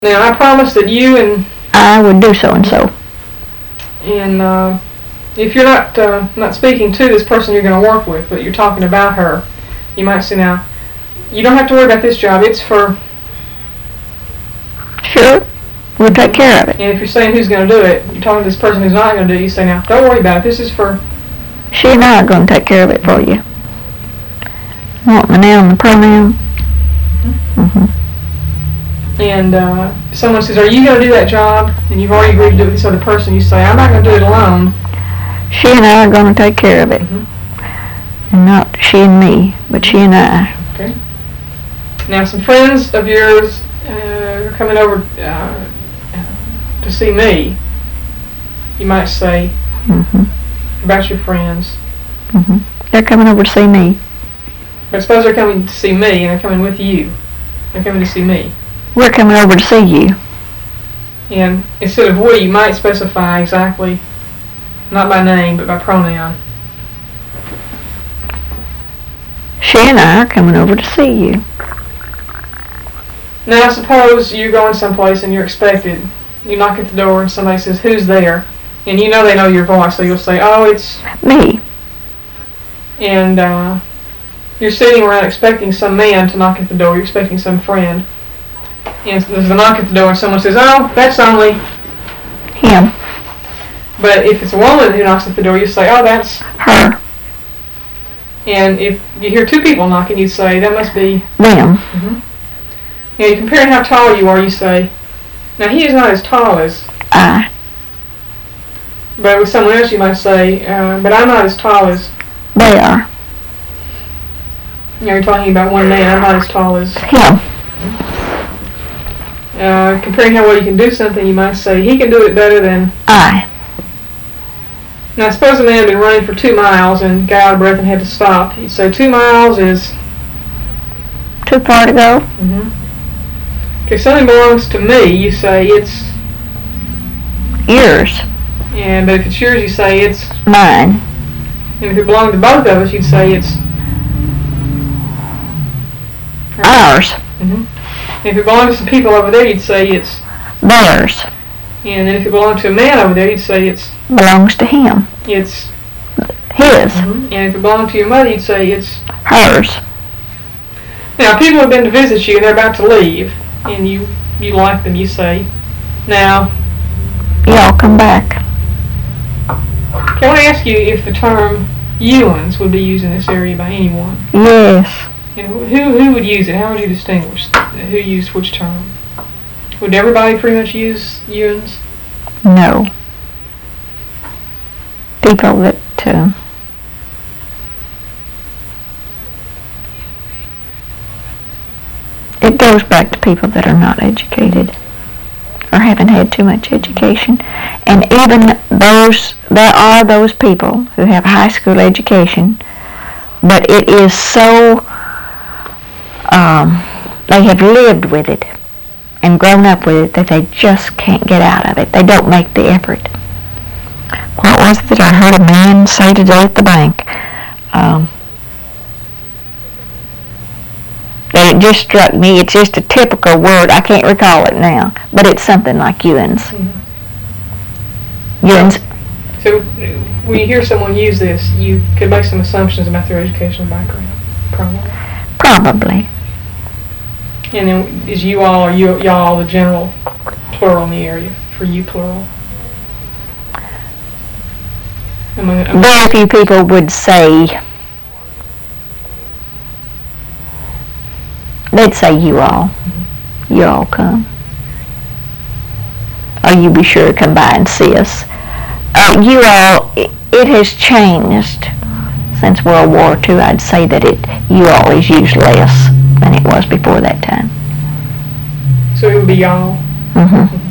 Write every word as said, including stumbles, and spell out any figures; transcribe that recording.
Now, I promise that you and... I would do so and so. And uh, if you're not uh, not speaking to this person you're going to work with, but you're talking about her, you might say, now, you don't have to worry about this job. It's for... Sure. We'll take care of it. And if you're saying who's going to do it, you're talking to this person who's not going to do it, you say, now, don't worry about it. This is for... She and I are going to take care of it for you. You want my noun and the pronoun? Mm-hmm. Mm-hmm. And uh, if someone says, are you going to do that job? And you've already agreed to do it with this other person, you say, I'm not going to do it alone. She and I are going to take care of it. Mm-hmm. And not she and me, but she and I. Okay. Now, some friends of yours uh, are coming over uh, to see me. You might say, Mm-hmm. about your friends. Mm-hmm. They're coming over to see me. But suppose they're coming to see me and they're coming with you. They're coming to see me. We're coming over to see you. And instead of we, you might specify exactly, not by name, but by pronoun. She and I are coming over to see you. Now, suppose you're going someplace and you're expected. You knock at the door and somebody says, who's there? And you know they know your voice, so you'll say, oh, it's... me. And uh, you're sitting around expecting some man to knock at the door. You're expecting some friend. And there's a knock at the door and someone says, oh, that's only... him. But if it's a woman who knocks at the door, you say, oh, that's... her. And if you hear two people knocking, you say, that must be... them. Mm-hmm. Now, you compare how tall you are, you say, now he is not as tall as... I. But with someone else, you might say, uh, but I'm not as tall as... They are. You know, you're talking about one man, I'm not as tall as... him. Uh, comparing how well you can do something, you might say, he can do it better than... I. Now, suppose a man had been running for two miles and got out of breath and had to stop. You'd say, two miles is... Too far to go. Mm-hmm. If something belongs to me, you say, it's... yours. And, but if it's yours, you say, it's... mine. And if it belonged to both of us, you'd say, it's... Ours. Mm-hmm. And if it belonged to some people over there, you'd say, it's... theirs. And then if it belonged to a man over there, you'd say, it's... belongs to him. it's... his. Mm-hmm. And if it belonged to your mother, you'd say, it's... hers. Now, people have been to visit you and they're about to leave, and you, you like them, you say, now... y'all come back. Can I ask you if the term Ewans would be used in this area by anyone? Yes. And who who would use it? How would you distinguish who used which term? Would everybody pretty much use Ewans? No. People that uh, it goes back to people that are not educated or haven't had too much education. And even those, there are those people who have high school education, but it is so, um, they have lived with it and grown up with it that they just can't get out of it. They don't make the effort. What was it that I heard a man say today at the bank? Um, that it just struck me. It's just a typical word. I can't recall it now, but it's something like Ewans. Mm-hmm. Ewans. So when you hear someone use this, you could make some assumptions about their educational background, probably. Probably. And then is you all or you y'all the general plural in the area for you plural? Among, among Very few people would say, they'd say you all. Mm-hmm. You all come. Or you be sure to come by and see us. Uh, you all, it, it has changed since World War Two. I'd say that it, you all is used less than it was before that time. So it would be y'all. Mm-hmm.